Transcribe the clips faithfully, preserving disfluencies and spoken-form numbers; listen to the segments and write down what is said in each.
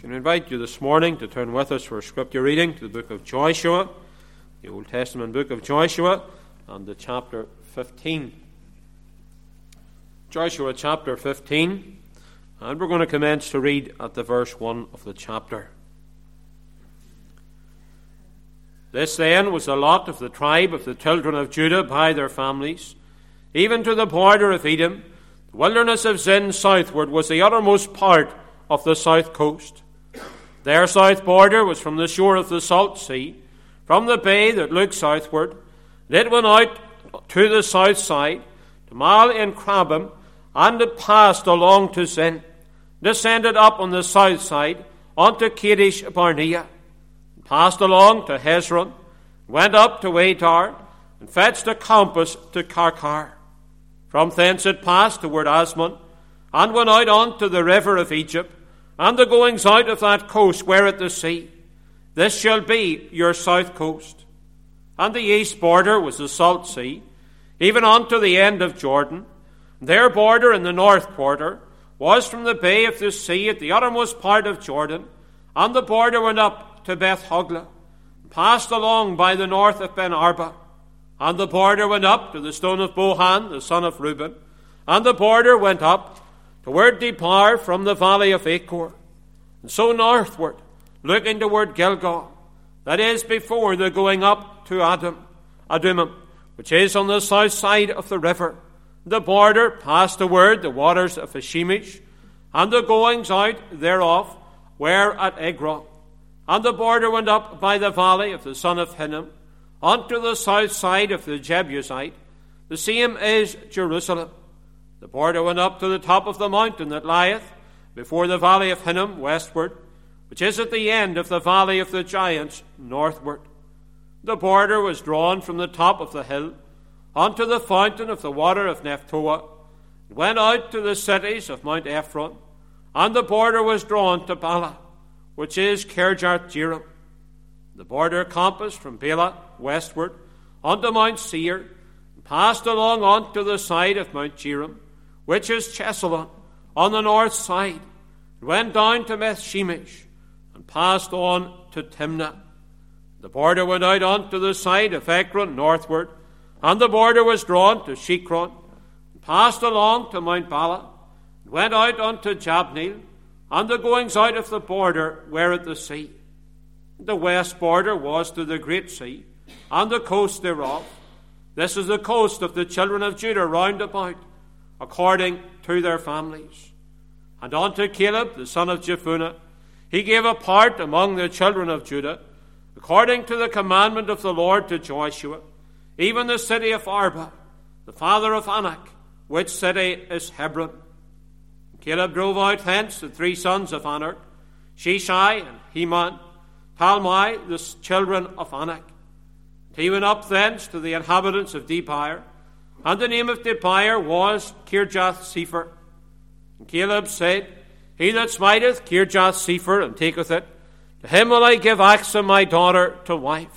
I invite you this morning to turn with us for a scripture reading to the book of Joshua, the Old Testament book of Joshua, and the chapter fifteen. Joshua chapter fifteen, and we're going to commence to read at the verse one of the chapter. This then was the lot of the tribe of the children of Judah by their families, even to the border of Edom. The wilderness of Zin southward was the uttermost part of the south coast. Their south border was from the shore of the Salt Sea, from the bay that looked southward. And it went out to the south side, to Mal in Crabim, and it passed along to Zin, descended up on the south side, unto Kadesh Barnea, and passed along to Hezron, went up to Adar, and fetched a compass to Karkar. From thence it passed toward Asmon, and went out unto the river of Egypt, and the goings out of that coast were at the sea. This shall be your south coast. And the east border was the Salt Sea, even unto the end of Jordan. Their border in the north quarter was from the bay of the sea at the uttermost part of Jordan, and the border went up to Beth Hogla, and passed along by the north of Ben Arba. And the border went up to the stone of Bohan, the son of Reuben, and the border went up toward Depar from the valley of Achor, and so northward, looking toward Gilgal, that is before the going up to Adam, Adumim, which is on the south side of the river. The border passed toward the waters of Ashimish, and the goings out thereof were at Egron. And the border went up by the valley of the son of Hinnom, unto the south side of the Jebusite. The same is Jerusalem. The border went up to the top of the mountain that lieth before the valley of Hinnom westward, which is at the end of the valley of the giants northward. The border was drawn from the top of the hill unto the fountain of the water of Nephtoah, and went out to the cities of Mount Ephron, and the border was drawn to Bala, which is Kirjath-jearim. The border compassed from Bela westward unto Mount Seir, and passed along unto the side of Mount Jearim, which is Chesalon, on the north side, and went down to Beth-shemesh, and passed on to Timnah. The border went out unto the side of Ekron northward, and the border was drawn to Shikron, and passed along to Mount Bala, and went out unto Jabneel, and the goings out of the border were at the sea. The west border was to the great sea, and the coast thereof. This is the coast of the children of Judah round about, according to their families. And unto Caleb, the son of Jephunneh, he gave a part among the children of Judah, according to the commandment of the Lord to Joshua, even the city of Arba, the father of Anak, which city is Hebron. And Caleb drove out hence the three sons of Anak, Sheshai and Heman, Talmai, the children of Anak. And he went up thence to the inhabitants of Debir, and the name of Debir was Kirjath-sepher. And Caleb said, He that smiteth Kirjath-sepher and taketh it, to him will I give Achsah my daughter to wife.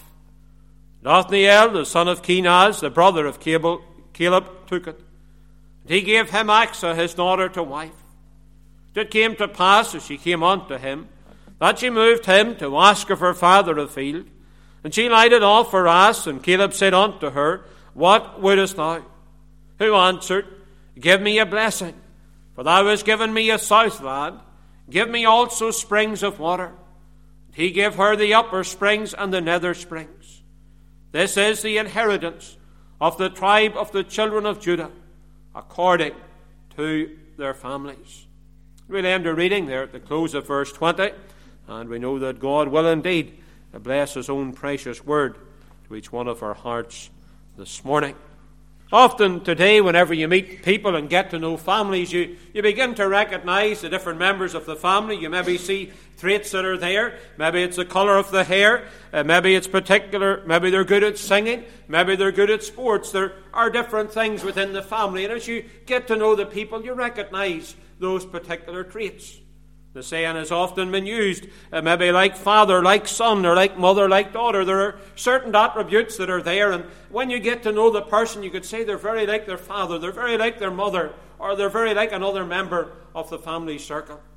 And Othniel, the son of Kenaz, the brother of Caleb, Caleb took it. And he gave him Achsah his daughter to wife. And it came to pass, as she came unto him, that she moved him to ask of her father a field. And she lighted off her ass, and Caleb said unto her, What wouldest thou? Who answered, Give me a blessing, for thou hast given me a south land. Give me also springs of water. And he gave her the upper springs and the nether springs. This is the inheritance of the tribe of the children of Judah, according to their families. We'll end our reading there at the close of verse twenty, and we know that God will indeed bless His own precious word to each one of our hearts this morning. Often today, whenever you meet people and get to know families, you, you begin to recognize the different members of the family. You maybe see traits that are there. Maybe it's the colour of the hair. Uh, maybe it's particular. Maybe they're good at singing. Maybe they're good at sports. There are different things within the family. And as you get to know the people, you recognize those particular traits. The saying has often been used, uh, maybe like father, like son, or like mother, like daughter. There are certain attributes that are there, and when you get to know the person, you could say they're very like their father, they're very like their mother, or they're very like another member of the family circle.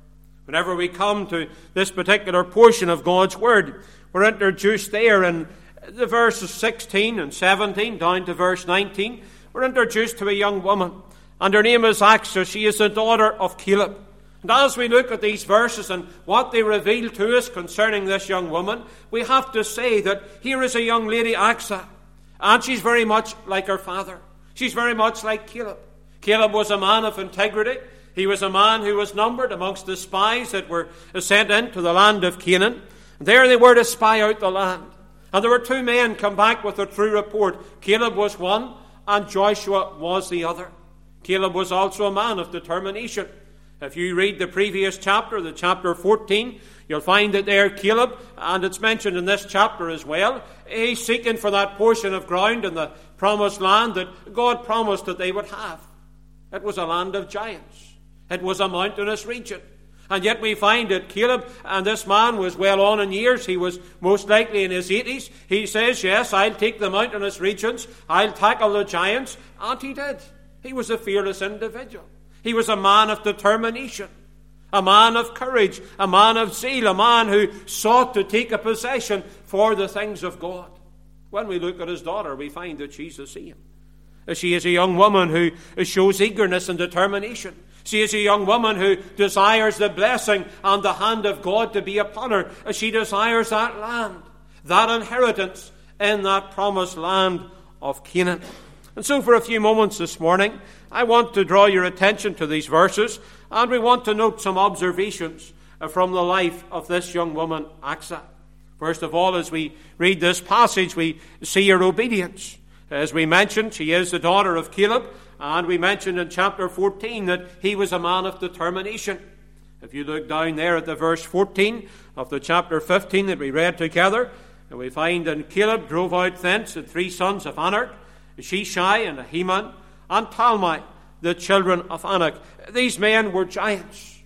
Whenever we come to this particular portion of God's Word, we're introduced there in the verses sixteen and seventeen down to verse nineteen. We're introduced to a young woman, and her name is Achsah. She is the daughter of Caleb. And as we look at these verses and what they reveal to us concerning this young woman, we have to say that here is a young lady, Achsah, and she's very much like her father. She's very much like Caleb. Caleb was a man of integrity. He was a man who was numbered amongst the spies that were sent into the land of Canaan. And there they were to spy out the land. And there were two men come back with a true report. Caleb was one, and Joshua was the other. Caleb was also a man of determination. If you read the previous chapter, the chapter fourteen, you'll find that there Caleb, and it's mentioned in this chapter as well, he's seeking for that portion of ground in the promised land that God promised that they would have. It was a land of giants. It was a mountainous region. And yet we find that Caleb, and this man was well on in years, he was most likely in his eighties. He says, yes, I'll take the mountainous regions, I'll tackle the giants, and he did. He was a fearless individual. He was a man of determination, a man of courage, a man of zeal, a man who sought to take a possession for the things of God. When we look at his daughter, we find that she's the same. She is a young woman who shows eagerness and determination. She is a young woman who desires the blessing and the hand of God to be upon her. She desires that land, that inheritance in that promised land of Canaan. And so for a few moments this morning, I want to draw your attention to these verses, and we want to note some observations from the life of this young woman, Achsah. First of all, as we read this passage, we see her obedience. As we mentioned, she is the daughter of Caleb, and we mentioned in chapter fourteen that he was a man of determination. If you look down there at the verse fourteen of the chapter fifteen that we read together, and we find, and Caleb drove out thence the three sons of Anak, Sheshai and Ahiman, and Talmai, the children of Anak. These men were giants,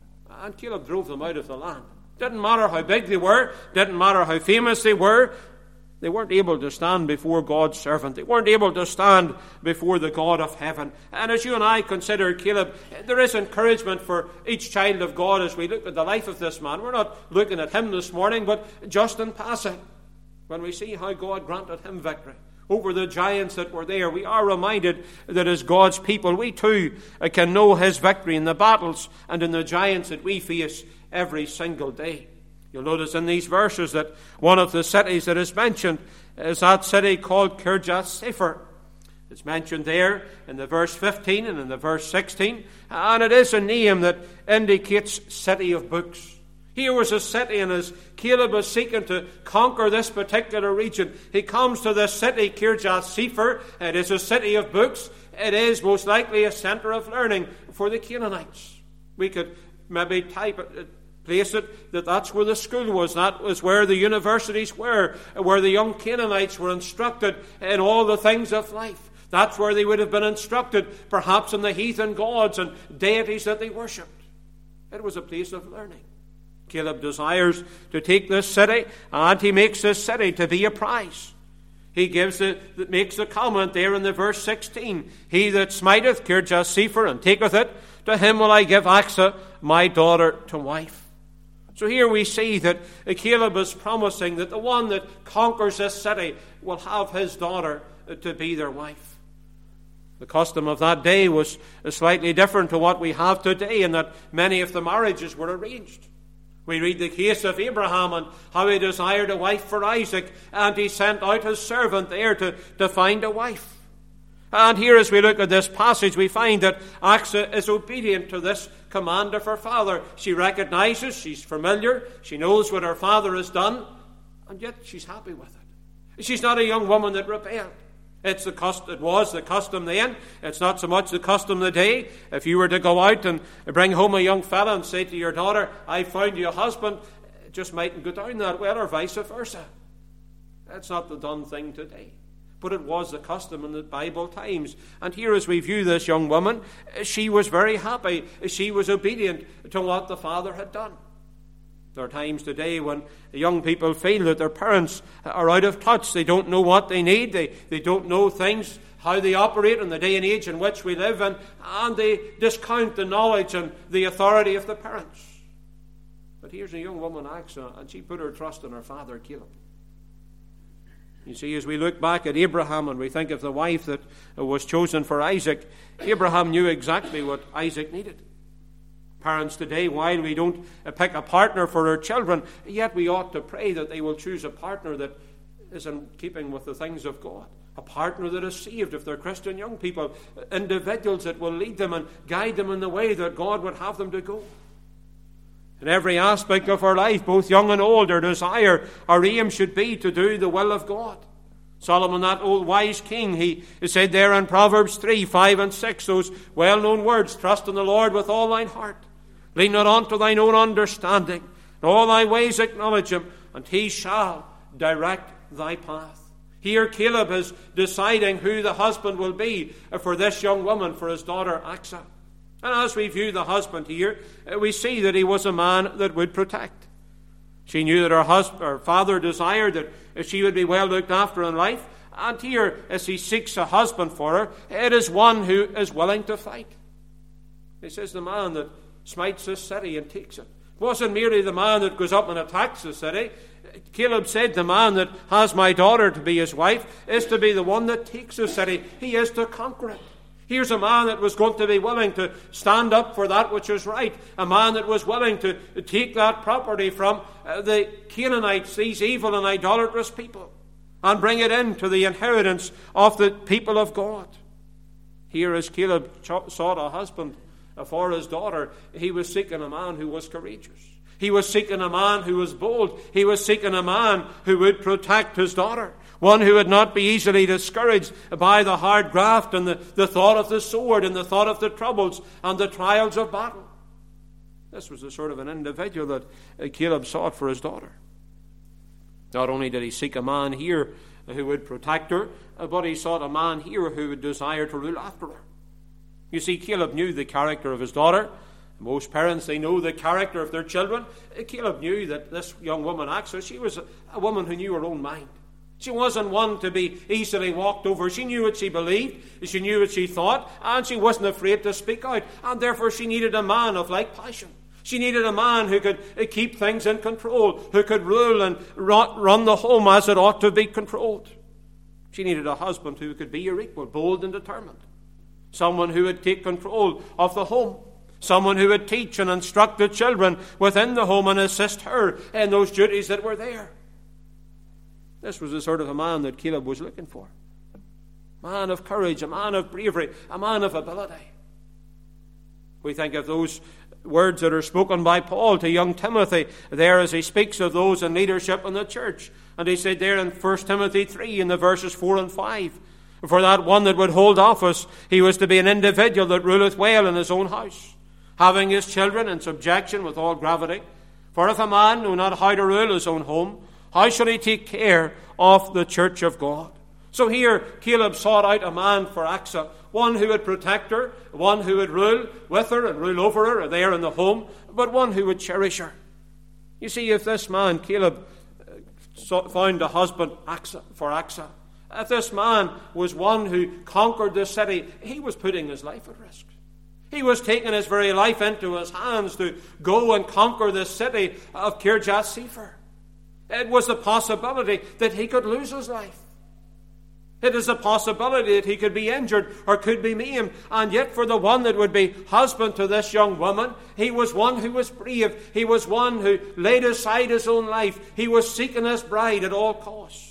and Caleb drove them out of the land. Didn't matter how big they were, didn't matter how famous they were, they weren't able to stand before God's servant. They weren't able to stand before the God of heaven. And as you and I consider Caleb, there is encouragement for each child of God as we look at the life of this man. We're not looking at him this morning, but just in passing, when we see how God granted him victory over the giants that were there, we are reminded that as God's people, we too can know his victory in the battles and in the giants that we face every single day. You'll notice in these verses that one of the cities that is mentioned is that city called Kirjath-Sepher. It's mentioned there in the verse fifteen and in the verse sixteen, and it is a name that indicates city of books. Here was a city, and as Caleb was seeking to conquer this particular region, he comes to this city, Kirjath-Sepher. It is a city of books. It is most likely a center of learning for the Canaanites. We could maybe type it, place it, that that's where the school was. That was where the universities were, where the young Canaanites were instructed in all the things of life. That's where they would have been instructed, perhaps in the heathen gods and deities that they worshipped. It was a place of learning. Caleb desires to take this city, and he makes this city to be a prize. He gives it, makes the comment there in the verse sixteen, he that smiteth Kirjath-Sepher and taketh it, to him will I give Achsah, my daughter, to wife. So here we see that Caleb is promising that the one that conquers this city will have his daughter to be their wife. The custom of that day was slightly different to what we have today, in that many of the marriages were arranged. We read the case of Abraham and how he desired a wife for Isaac, and he sent out his servant there to, to find a wife. And here, as we look at this passage, we find that Achsah is obedient to this command of her father. She recognizes, she's familiar, she knows what her father has done, and yet she's happy with it. She's not a young woman that rebelled. It's the custom, it was the custom then. It's not so much the custom today. If you were to go out and bring home a young fella and say to your daughter, I found you a husband, it just mightn't go down that well, or vice versa. That's not the done thing today. But it was the custom in the Bible times. And here, as we view this young woman, she was very happy. She was obedient to what the father had done. There are times today when young people feel that their parents are out of touch. They don't know what they need. They, they don't know things, how they operate in the day and age in which we live, and, and they discount the knowledge and the authority of the parents. But here's a young woman, Achsah, and she put her trust in her father, Caleb. You see, as we look back at Abraham and we think of the wife that was chosen for Isaac, Abraham knew exactly what Isaac needed. Parents today, while we don't pick a partner for our children, yet we ought to pray that they will choose a partner that is in keeping with the things of God. A partner that is saved, if they're Christian young people. Individuals that will lead them and guide them in the way that God would have them to go. In every aspect of our life, both young and old, our desire, our aim should be to do the will of God. Solomon, that old wise king, he said there in Proverbs three, five and six, those well-known words, trust in the Lord with all thine heart. Lean not unto thine own understanding. In all thy ways acknowledge him, and he shall direct thy path. Here Caleb is deciding who the husband will be for this young woman, for his daughter Achsah. And as we view the husband here, we see that he was a man that would protect. She knew that her husband, her father desired that she would be well looked after in life. And here, as he seeks a husband for her, it is one who is willing to fight. He says the man that smites this city and takes it. It wasn't merely the man that goes up and attacks the city. Caleb said the man that has my daughter to be his wife is to be the one that takes the city. He is to conquer it. Here's a man that was going to be willing to stand up for that which is right. A man that was willing to take that property from uh, the Canaanites, these evil and idolatrous people, and bring it into the inheritance of the people of God. Here, as Caleb sought a husband for his daughter, he was seeking a man who was courageous. He was seeking a man who was bold. He was seeking a man who would protect his daughter. One who would not be easily discouraged by the hard graft and the, the thought of the sword and the thought of the troubles and the trials of battle. This was the sort of an individual that Caleb sought for his daughter. Not only did he seek a man here who would protect her, but he sought a man here who would desire to rule after her. You see, Caleb knew the character of his daughter. Most parents, they know the character of their children. Caleb knew that this young woman, Achsah, she was a, a woman who knew her own mind. She wasn't one to be easily walked over. She knew what she believed, she knew what she thought, and she wasn't afraid to speak out. And therefore she needed a man of like passion. She needed a man who could keep things in control, who could rule and run the home as it ought to be controlled. She needed a husband who could be her equal, bold and determined. Someone who would take control of the home. Someone who would teach and instruct the children within the home and assist her in those duties that were there. This was the sort of a man that Caleb was looking for. A man of courage, a man of bravery, a man of ability. We think of those words that are spoken by Paul to young Timothy there as he speaks of those in leadership in the church. And he said there in First Timothy three in the verses four and five, for that one that would hold office, he was to be an individual that ruleth well in his own house, having his children in subjection with all gravity. For if a man know not how to rule his own home, how shall he take care of the church of God? So here Caleb sought out a man for Achsah, one who would protect her, one who would rule with her and rule over her there in the home, but one who would cherish her. You see, if this man, Caleb, found a husband for Achsah, if this man was one who conquered the city, he was putting his life at risk. He was taking his very life into his hands to go and conquer the city of Kirjath Sepher. It was the possibility that he could lose his life. It is a possibility that he could be injured or could be maimed. And yet for the one that would be husband to this young woman, he was one who was brave. He was one who laid aside his own life. He was seeking his bride at all costs.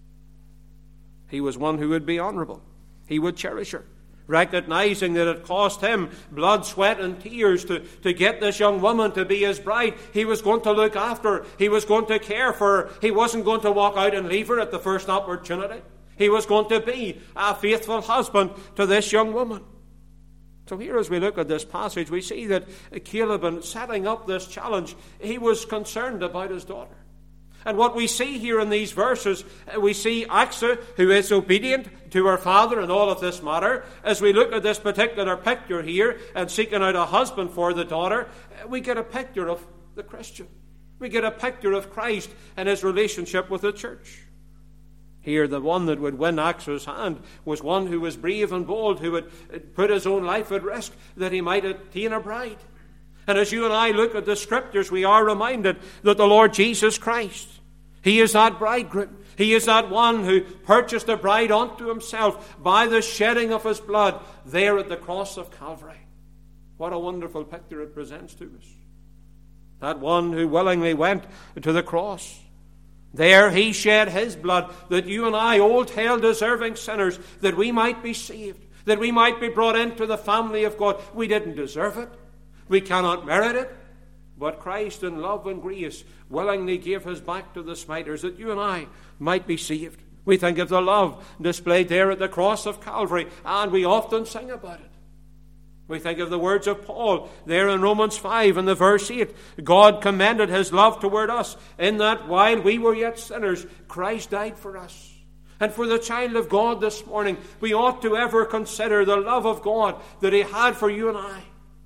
He was one who would be honourable. He would cherish her, recognizing that it cost him blood, sweat and tears to, to get this young woman to be his bride. He was going to look after her. He was going to care for her. He wasn't going to walk out and leave her at the first opportunity. He was going to be a faithful husband to this young woman. So here as we look at this passage, we see that Caleb, in setting up this challenge, he was concerned about his daughter. And what we see here in these verses, we see Achsah, who is obedient to her father in all of this matter. As we look at this particular picture here and seeking out a husband for the daughter, we get a picture of the Christian. We get a picture of Christ and his relationship with the church. Here, the one that would win Achsah's hand was one who was brave and bold, who would put his own life at risk that he might attain a bride. And as you and I look at the Scriptures, we are reminded that the Lord Jesus Christ, He is that bridegroom. He is that one who purchased the bride unto Himself by the shedding of His blood there at the cross of Calvary. What a wonderful picture it presents to us. That one who willingly went to the cross. There He shed His blood that you and I, old hell-deserving sinners, that we might be saved, that we might be brought into the family of God. We didn't deserve it. We cannot merit it. But Christ in love and grace willingly gave His back to the smiters that you and I might be saved. We think of the love displayed there at the cross of Calvary, and we often sing about it. We think of the words of Paul there in Romans five and the verse eight. God commended His love toward us in that while we were yet sinners, Christ died for us. And for the child of God this morning, we ought to ever consider the love of God that He had for you and I.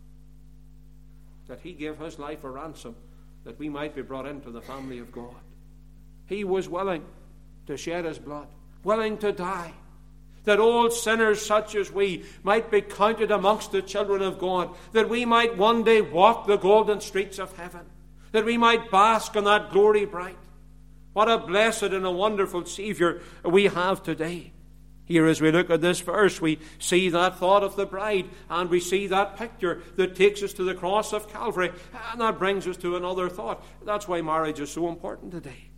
That He gave His life a ransom that we might be brought into the family of God. He was willing to shed His blood, willing to die, that all sinners such as we might be counted amongst the children of God, that we might one day walk the golden streets of heaven, that we might bask in that glory bright. What a blessed and a wonderful Savior we have today. Here as we look at this verse, we see that thought of the bride, and we see that picture that takes us to the cross of Calvary, and that brings us to another thought. That's why marriage is so important today.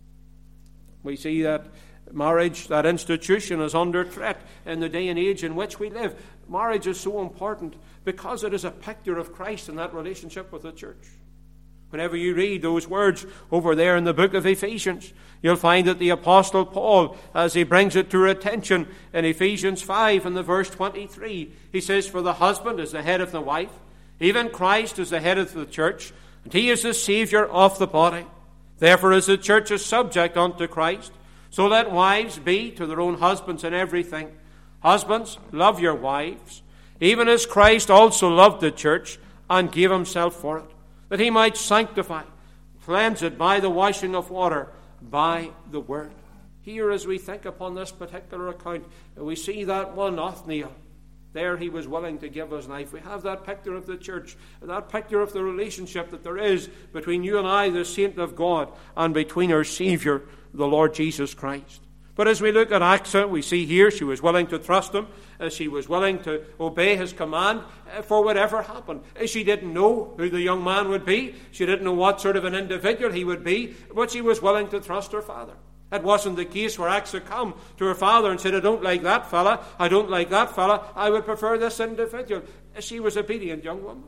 We see that marriage, that institution, is under threat in the day and age in which we live. Marriage is so important because it is a picture of Christ and that relationship with the church. Whenever you read those words over there in the book of Ephesians, you'll find that the Apostle Paul, as he brings it to our attention in Ephesians five and the verse twenty-three, he says, "For the husband is the head of the wife, even Christ is the head of the church, and He is the Savior of the body. Therefore, as the church is subject unto Christ, so let wives be to their own husbands in everything. Husbands, love your wives, even as Christ also loved the church and gave Himself for it, that He might sanctify, cleanse it by the washing of water, by the word." Here, as we think upon this particular account, we see that one, Othniel. There he was willing to give his life. We have that picture of the church, that picture of the relationship that there is between you and I, the saint of God, and between our Savior, the Lord Jesus Christ. But as we look at Achsah, we see here she was willing to trust Him, as she was willing to obey His command for whatever happened. She didn't know who the young man would be. She didn't know what sort of an individual he would be, but she was willing to trust her father. It wasn't the case where Achsah come to her father and said, "I don't like that fella, I don't like that fella, I would prefer this individual." She was obedient young woman.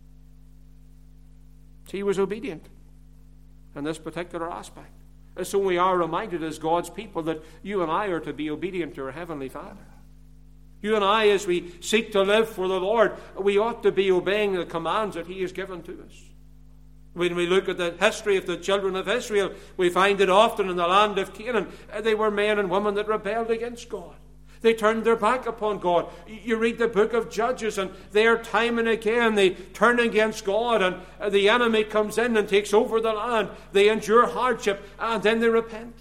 She was obedient in this particular aspect. So we are reminded as God's people that you and I are to be obedient to our Heavenly Father. You and I, as we seek to live for the Lord, we ought to be obeying the commands that He has given to us. When we look at the history of the children of Israel, we find that often in the land of Canaan, they were men and women that rebelled against God. They turned their back upon God. You read the book of Judges, and there time and again they turn against God, and the enemy comes in and takes over the land. They endure hardship, and then they repent.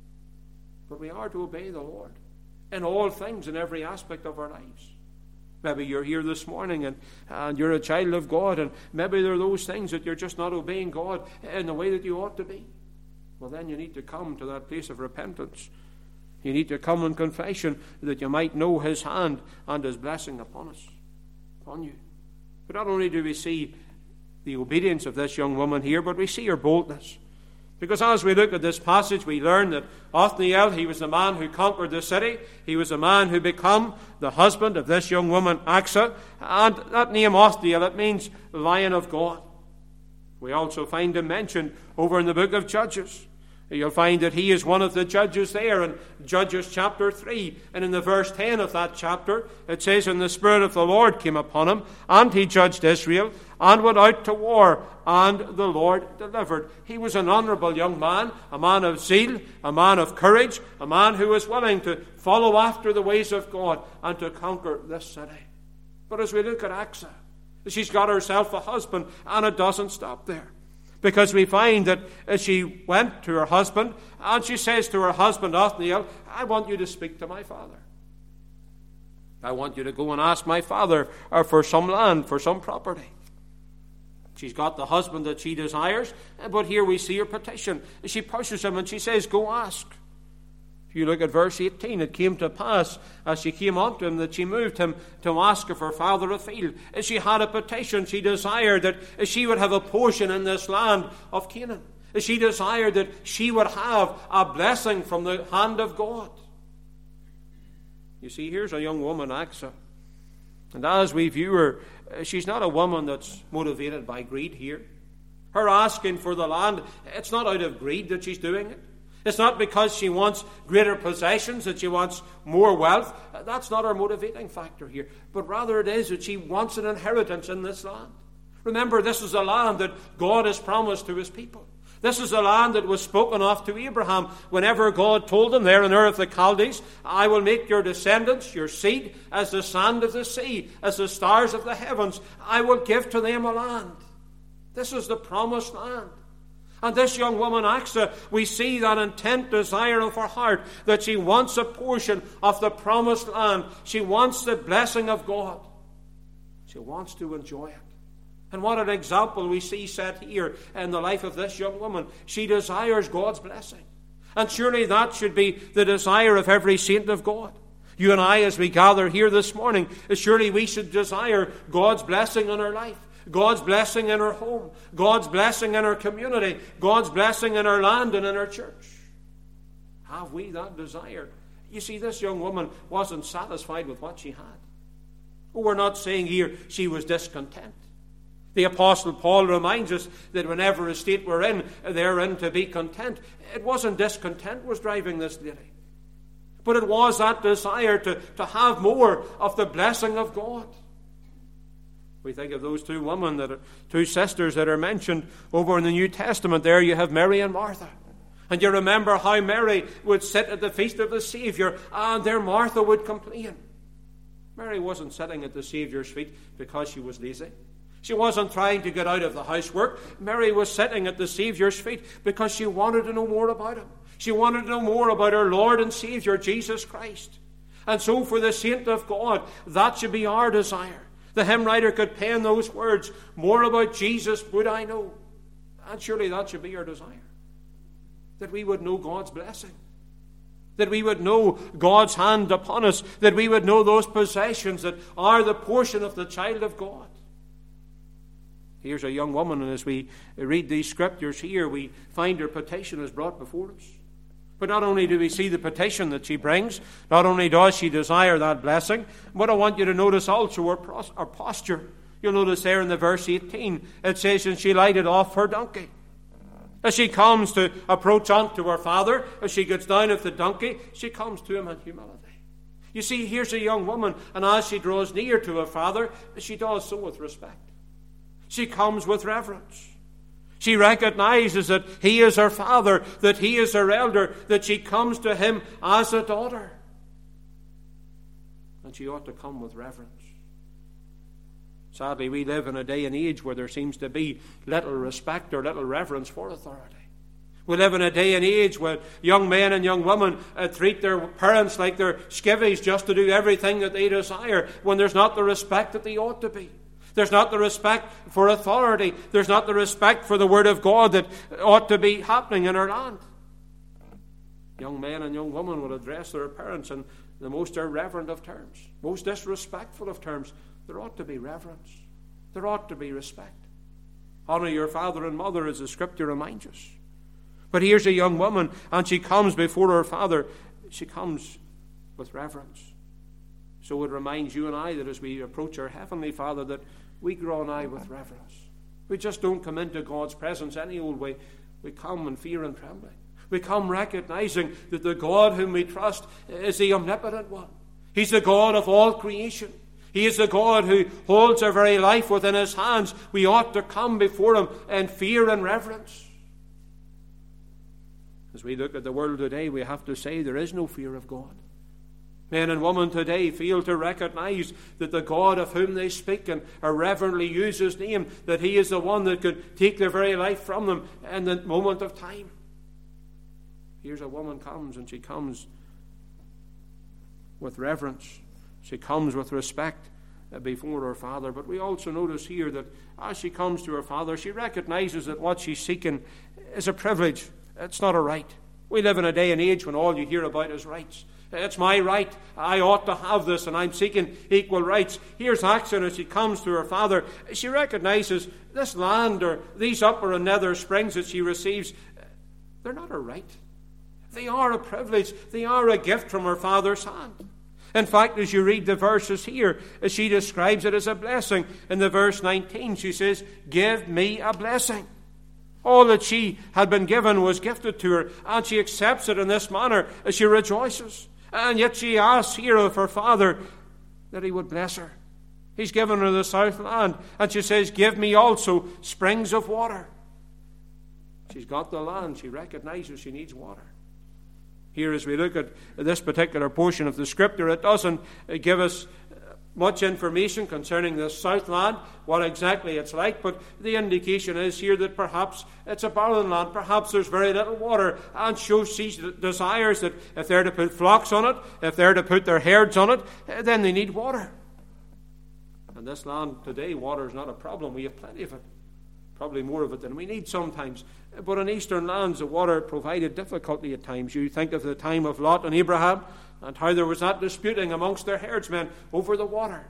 But we are to obey the Lord in all things, in every aspect of our lives. Maybe you're here this morning and, and you're a child of God, and maybe there are those things that you're just not obeying God in the way that you ought to be. Well, then you need to come to that place of repentance. You need to come in confession that you might know His hand and His blessing upon us, upon you. But not only do we see the obedience of this young woman here, but we see her boldness. Because as we look at this passage, we learn that Othniel, he was the man who conquered the city. He was the man who became the husband of this young woman, Achsah. And that name, Othniel, it means Lion of God. We also find him mentioned over in the book of Judges. You'll find that he is one of the judges there in Judges chapter three. And in the verse ten of that chapter, it says, "And the Spirit of the Lord came upon him, and he judged Israel, and went out to war, and the Lord delivered." He was an honourable young man, a man of zeal, a man of courage, a man who was willing to follow after the ways of God and to conquer this city. But as we look at Achsah, she's got herself a husband, and it doesn't stop there. Because we find that as she went to her husband, and she says to her husband, Othniel, "I want you to speak to my father. I want you to go and ask my father for some land, for some property." She's got the husband that she desires, but here we see her petition. She pushes him and she says, go ask. If you look at verse eighteen, it came to pass as she came unto him that she moved him to ask of her father a field. As she had a petition, she desired that she would have a portion in this land of Canaan. As she desired that she would have a blessing from the hand of God. You see, here's a young woman, Achsah. And as we view her, she's not a woman that's motivated by greed here. Her asking for the land, it's not out of greed that she's doing it. It's not because she wants greater possessions, that she wants more wealth. That's not her motivating factor here. But rather it is that she wants an inheritance in this land. Remember, this is a land that God has promised to his people. This is a land that was spoken of to Abraham whenever God told him there in Ur of the Chaldees, I will make your descendants, your seed, as the sand of the sea, as the stars of the heavens. I will give to them a land. This is the promised land. And this young woman, Achsah, we see that intent desire of her heart, that she wants a portion of the promised land. She wants the blessing of God. She wants to enjoy it. And what an example we see set here in the life of this young woman. She desires God's blessing. And surely that should be the desire of every saint of God. You and I, as we gather here this morning, surely we should desire God's blessing in our life. God's blessing in our home, God's blessing in our community, God's blessing in our land and in our church. Have we that desire? You see, this young woman wasn't satisfied with what she had. Oh, we're not saying here she was discontent. The Apostle Paul reminds us that whenever a state we're in, they're in to be content. It wasn't discontent was driving this lady, but it was that desire to, to have more of the blessing of God. We think of those two women, that are, two sisters that are mentioned over in the New Testament. There you have Mary and Martha. And you remember how Mary would sit at the feast of the Savior, and there Martha would complain. Mary wasn't sitting at the Savior's feet because she was lazy. She wasn't trying to get out of the housework. Mary was sitting at the Savior's feet because she wanted to know more about him. She wanted to know more about her Lord and Savior, Jesus Christ. And so for the saint of God, that should be our desire. The hymn writer could pen those words, more about Jesus would I know. And surely that should be our desire. That we would know God's blessing. That we would know God's hand upon us. That we would know those possessions that are the portion of the child of God. Here's a young woman, and as we read these scriptures here, we find her petition is brought before us. But not only do we see the petition that she brings, not only does she desire that blessing, but I want you to notice also her, pros- her posture. You'll notice there in the verse eighteen, it says, and she lighted off her donkey. As she comes to approach unto her father, as she gets down off the donkey, she comes to him in humility. You see, here's a young woman, and as she draws near to her father, she does so with respect. She comes with reverence. She recognizes that he is her father, that he is her elder, that she comes to him as a daughter. And she ought to come with reverence. Sadly, we live in a day and age where there seems to be little respect or little reverence for authority. We live in a day and age where young men and young women uh, treat their parents like they're skivvies just to do everything that they desire, when there's not the respect that they ought to be. There's not the respect for authority. There's not the respect for the Word of God that ought to be happening in our land. Young men and young women will address their parents in the most irreverent of terms, most disrespectful of terms. There ought to be reverence. There ought to be respect. Honor your father and mother, as the Scripture reminds us. But here's a young woman, and she comes before her father. She comes with reverence. So it reminds you and I that as we approach our Heavenly Father, that we draw nigh with reverence. We just don't come into God's presence any old way. We come in fear and trembling. We come recognizing that the God whom we trust is the omnipotent one. He's the God of all creation. He is the God who holds our very life within his hands. We ought to come before him in fear and reverence. As we look at the world today, we have to say there is no fear of God. Men and women today fail to recognize that the God of whom they speak and reverently use his name, that he is the one that could take their very life from them in the moment of time. Here's a woman comes, and she comes with reverence. She comes with respect, before her father. But we also notice here that as she comes to her father, she recognizes that what she's seeking is a privilege. It's not a right. We live in a day and age when all you hear about is rights. It's my right. I ought to have this, and I'm seeking equal rights. Here's Achsah as she comes to her father. She recognizes this land, or these upper and nether springs that she receives, they're not a right. They are a privilege. They are a gift from her father's hand. In fact, as you read the verses here, she describes it as a blessing. In the verse nineteen, she says, "Give me a blessing." All that she had been given was gifted to her, and she accepts it in this manner as she rejoices. And yet she asks here of her father that he would bless her. He's given her the south land, and she says, "Give me also springs of water." She's got the land. She recognizes she needs water. Here, as we look at this particular portion of the Scripture, it doesn't give us much information concerning the Southland, what exactly it's like, but the indication is here that perhaps it's a barren land, perhaps there's very little water, and so she desires that if they're to put flocks on it, if they're to put their herds on it, then they need water. And this land today, water is not a problem. We have plenty of it, probably more of it than we need sometimes. But in eastern lands, the water provided difficulty at times. You think of the time of Lot and Abraham, and how there was that disputing amongst their herdsmen over the water.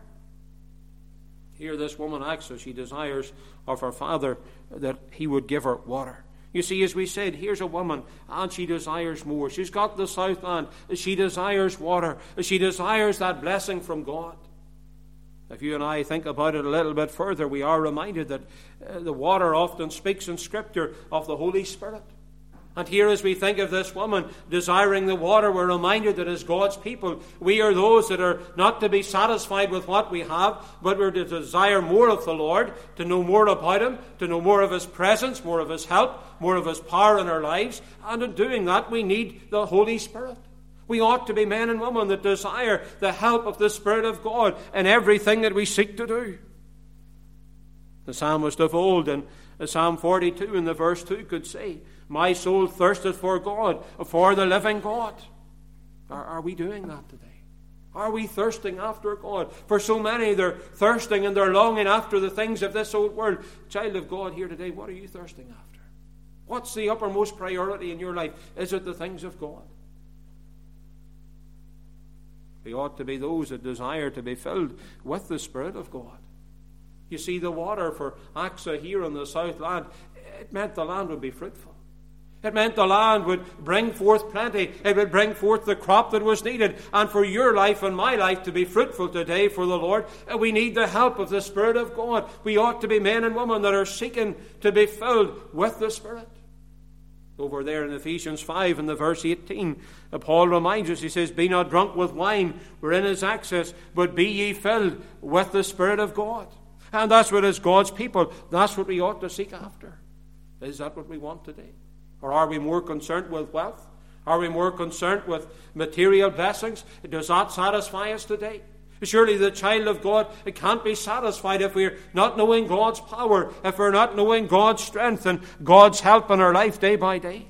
Here this woman acts as she desires of her father that he would give her water. You see, as we said, here's a woman, and she desires more. She's got the south land. She desires water. She desires that blessing from God. If you and I think about it a little bit further, we are reminded that uh, the water often speaks in Scripture of the Holy Spirit. And here, as we think of this woman desiring the water, we're reminded that as God's people, we are those that are not to be satisfied with what we have, but we're to desire more of the Lord, to know more about Him, to know more of His presence, more of His help, more of His power in our lives. And in doing that, we need the Holy Spirit. We ought to be men and women that desire the help of the Spirit of God in everything that we seek to do. The psalmist of old in Psalm forty-two in the verse two could say, "My soul thirsteth for God, for the living God." Are, are we doing that today? Are we thirsting after God? For so many, they're thirsting and they're longing after the things of this old world. Child of God here today, what are you thirsting after? What's the uppermost priority in your life? Is it the things of God? We ought to be those that desire to be filled with the Spirit of God. You see, the water for Achsah here in the south land, it meant the land would be fruitful. It meant the land would bring forth plenty. It would bring forth the crop that was needed. And for your life and my life to be fruitful today for the Lord, we need the help of the Spirit of God. We ought to be men and women that are seeking to be filled with the Spirit. Over there in Ephesians five in the verse eighteen, Paul reminds us, he says, "Be not drunk with wine wherein is excess, but be ye filled with the Spirit of God." And that's what is God's people. That's what we ought to seek after. Is that what we want today? Or are we more concerned with wealth? Are we more concerned with material blessings? Does that satisfy us today? Surely the child of God it can't be satisfied if we're not knowing God's power, if we're not knowing God's strength and God's help in our life day by day.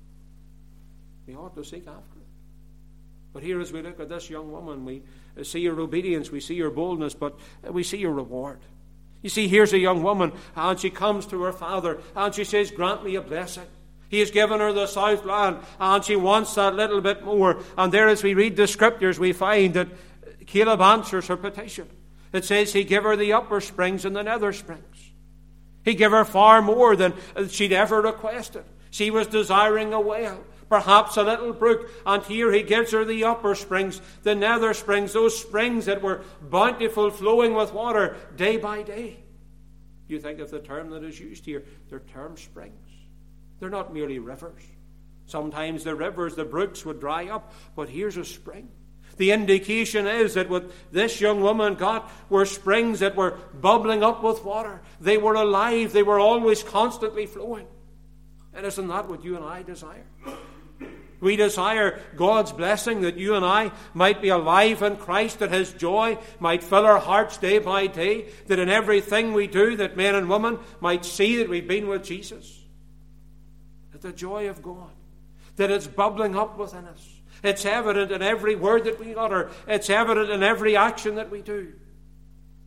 We ought to seek after it. But here as we look at this young woman, we see her obedience, we see her boldness, but we see her reward. You see, here's a young woman, and she comes to her father, and she says, "Grant me a blessing." He has given her the south land, and she wants that little bit more. And there, as we read the Scriptures, we find that Caleb answers her petition. It says he gave her the upper springs and the nether springs. He gave her far more than she'd ever requested. She was desiring a well, perhaps a little brook, and here he gives her the upper springs, the nether springs, those springs that were bountiful, flowing with water day by day. You think of the term that is used here, they're termed springs. They're not merely rivers. Sometimes the rivers, the brooks would dry up, but here's a spring. The indication is that what this young woman got were springs that were bubbling up with water. They were alive. They were always constantly flowing. And isn't that what you and I desire? We desire God's blessing, that you and I might be alive in Christ, that His joy might fill our hearts day by day, that in everything we do, that men and women might see that we've been with Jesus. That the joy of God, that it's bubbling up within us. It's evident in every word that we utter. It's evident in every action that we do.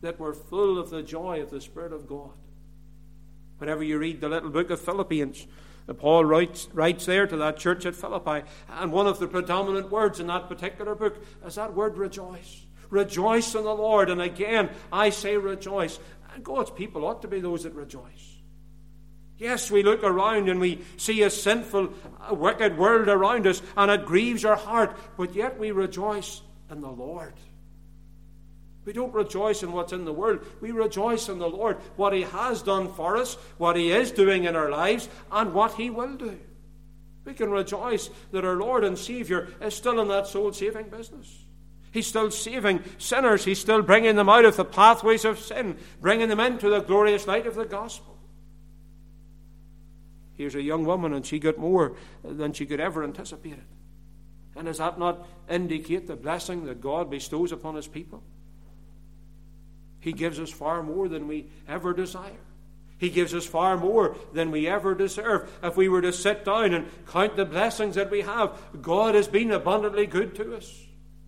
that we're full of the joy of the Spirit of God. Whenever you read the little book of Philippians, Paul writes, writes there to that church at Philippi, and one of the predominant words in that particular book is that word rejoice. Rejoice in the Lord. And again, I say rejoice. And God's people ought to be those that rejoice. Yes, we look around and we see a sinful, wicked world around us, and it grieves our heart, but yet we rejoice in the Lord. We don't rejoice in what's in the world. We rejoice in the Lord, what He has done for us, what He is doing in our lives, and what He will do. We can rejoice that our Lord and Savior is still in that soul-saving business. He's still saving sinners. He's still bringing them out of the pathways of sin, bringing them into the glorious light of the gospel. Here's a young woman, and she got more than she could ever anticipate it. And does that not indicate the blessing that God bestows upon His people? He gives us far more than we ever desire. He gives us far more than we ever deserve. If we were to sit down and count the blessings that we have, God has been abundantly good to us.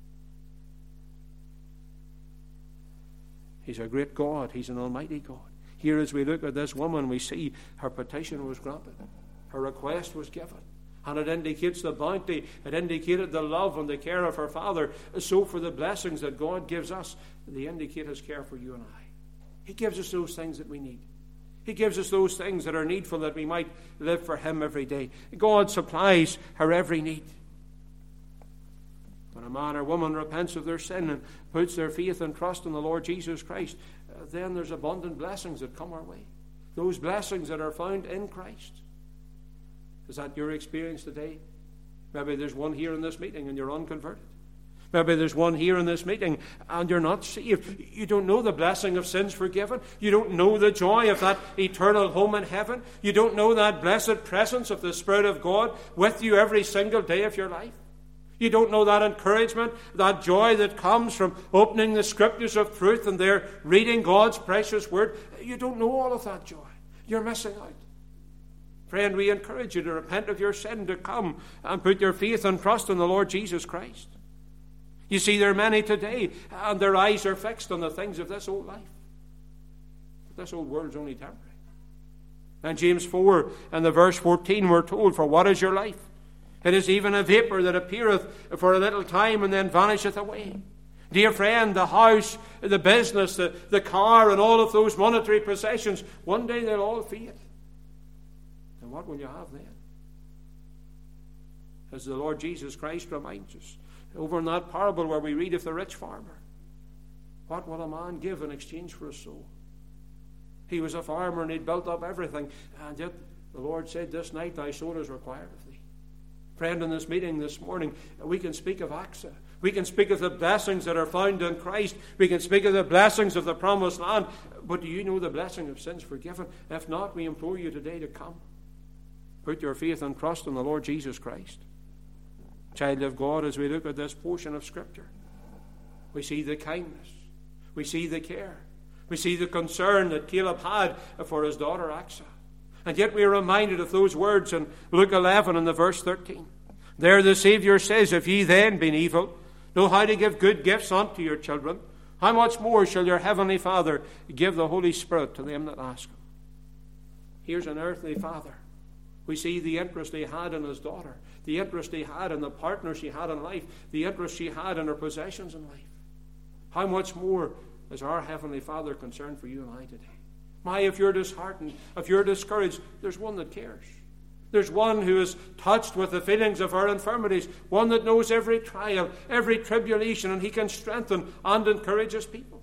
He's a great God. He's an almighty God. Here, as we look at this woman, we see her petition was granted. Her request was given. And it indicates the bounty, it indicated the love and the care of her Father. So for the blessings that God gives us, they indicate His care for you and I. He gives us those things that we need. He gives us those things that are needful that we might live for Him every day. God supplies her every need. When a man or woman repents of their sin and puts their faith and trust in the Lord Jesus Christ, uh, then there's abundant blessings that come our way. Those blessings that are found in Christ. Is that your experience today? Maybe there's one here in this meeting and you're unconverted. Maybe there's one here in this meeting and you're not saved. You don't know the blessing of sins forgiven. You don't know the joy of that eternal home in heaven. You don't know that blessed presence of the Spirit of God with you every single day of your life. You don't know that encouragement, that joy that comes from opening the Scriptures of truth and there reading God's precious Word. You don't know all of that joy. You're missing out. Friend, we encourage you to repent of your sin, to come and put your faith and trust in the Lord Jesus Christ. You see, there are many today, and their eyes are fixed on the things of this old life. But this old world's only temporary. And James four and the verse fourteen, we're told, for what is your life? It is even a vapor that appeareth for a little time and then vanisheth away. Dear friend, the house, the business, the, the car, and all of those monetary possessions, one day they'll all fade. And what will you have then? As the Lord Jesus Christ reminds us, over in that parable where we read of the rich farmer, what will a man give in exchange for his soul? He was a farmer and he'd built up everything, and yet the Lord said, this night thy soul is required of thee. Friend, in this meeting this morning, we can speak of Axa. We can speak of the blessings that are found in Christ. We can speak of the blessings of the promised land. But do you know the blessing of sins forgiven? If not, we implore you today to come. Put your faith and trust in the Lord Jesus Christ. Child of God, as we look at this portion of Scripture, we see the kindness. We see the care. We see the concern that Caleb had for his daughter Axa. And yet we are reminded of those words in Luke eleven and the verse thirteen. There the Saviour says, if ye then, being evil, know how to give good gifts unto your children, how much more shall your heavenly Father give the Holy Spirit to them that ask Him? Here's an earthly father. We see the interest he had in his daughter, the interest he had in the partner she had in life, the interest she had in her possessions in life. How much more is our Heavenly Father concerned for you and I today? My, if you're disheartened, if you're discouraged, there's one that cares. There's one who is touched with the feelings of our infirmities, one that knows every trial, every tribulation, and He can strengthen and encourage His people.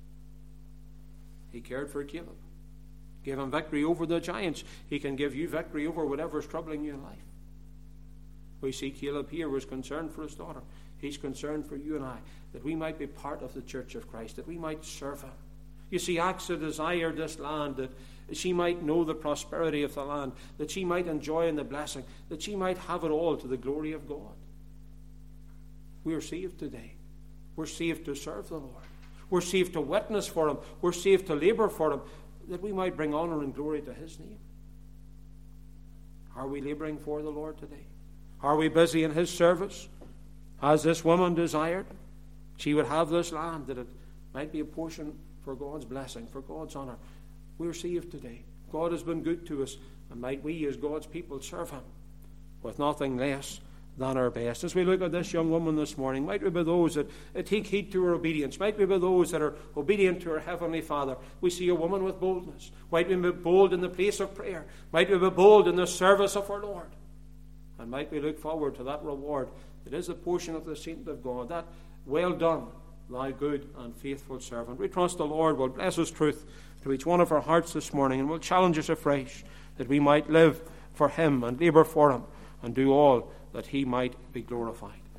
He cared for Caleb. Gave him victory over the giants. He can give you victory over whatever's troubling you in life. We see Caleb here was concerned for his daughter. He's concerned for you and I, that we might be part of the church of Christ, that we might serve Him. You see, Axa desired this land, that she might know the prosperity of the land, that she might enjoy in the blessing, that she might have it all to the glory of God. We are saved today. We're saved to serve the Lord. We're saved to witness for Him. We're saved to labor for Him, that we might bring honor and glory to His name. Are we laboring for the Lord today? Are we busy in His service? As this woman desired, she would have this land, that it might be a portion for God's blessing, for God's honour. We're saved today. God has been good to us, and might we as God's people serve him with nothing less than our best. As we look at this young woman this morning, might we be those that, that take heed to her obedience. Might we be those that are obedient to her Heavenly Father. We see a woman with boldness. Might we be bold in the place of prayer. Might we be bold in the service of our Lord. And might we look forward to that reward that is the portion of the saint of God, that well done, thy good and faithful servant. We trust the Lord will bless his truth to each one of our hearts this morning, and will challenge us afresh that we might live for him and labour for him and do all that he might be glorified.